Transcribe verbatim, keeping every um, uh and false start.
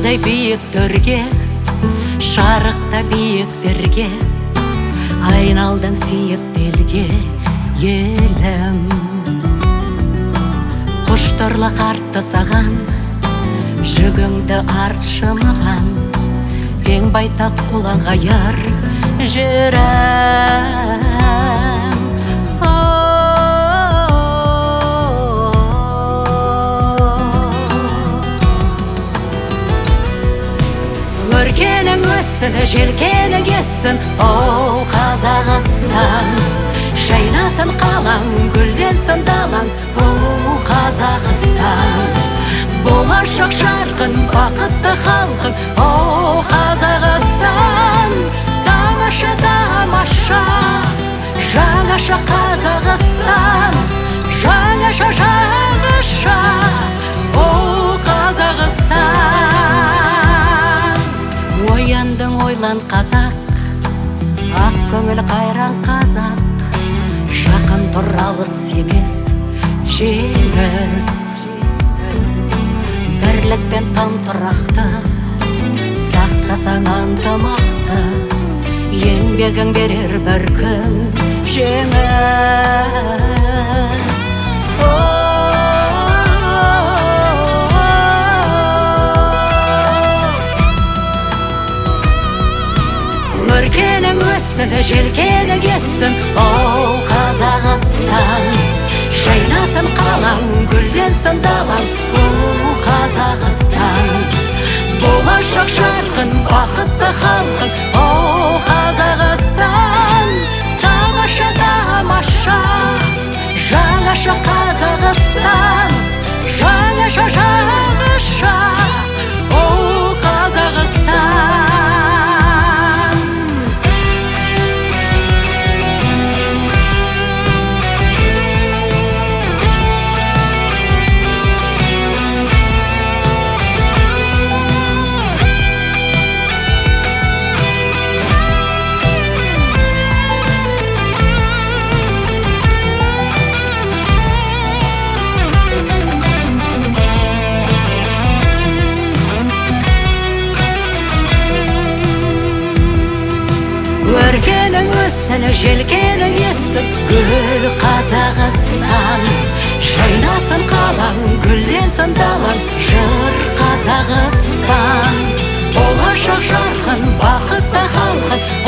таудай биіктерге, шарықта биіктерге, айналдың сүйіктелге елім. Құштарлық артты саған, жүгіңді артшы маған, кең байтақ құлан ғайыр жүрем. Өркенің өссін, желкенің ессін, оу Қазақстан. Жайнасын қалаң, гүлденсін далаң, оу Қазақстан. Болашақ жарқын, бақытты халқың, оу Қазақстан. Тамаша, тамаша, жаңаша Қазақстан. Жаңаша, жаңаша, оу Қазақстан. Ояндың ойлан қазақ, ақ көңіл қайран қазақ. Жақын тұр алыс емес жеңіс. Бірліктен там тұрақты, сақтасаң ынтымақты, еңбегің берер бір күн жеңіс. Өркенің өссін, желкенің ессін, оу Қазақстан. Жайнасын қалаң, гүлденсін далаң, оу Қазақстан. Болашақ жарқын, бақытты халқың, оу Қазақстан. Тамаша, тамаша, жаңаша Қазақстан. Жаңаша, жаңаша, оу Қазақстан. Өркенің өссін, желкенің ессін, гүл Қазақстан. Жайнасын қалаң, гүлденсін далаң, жыр Қазақстан. Болашақ жарқын, бақытты халқың,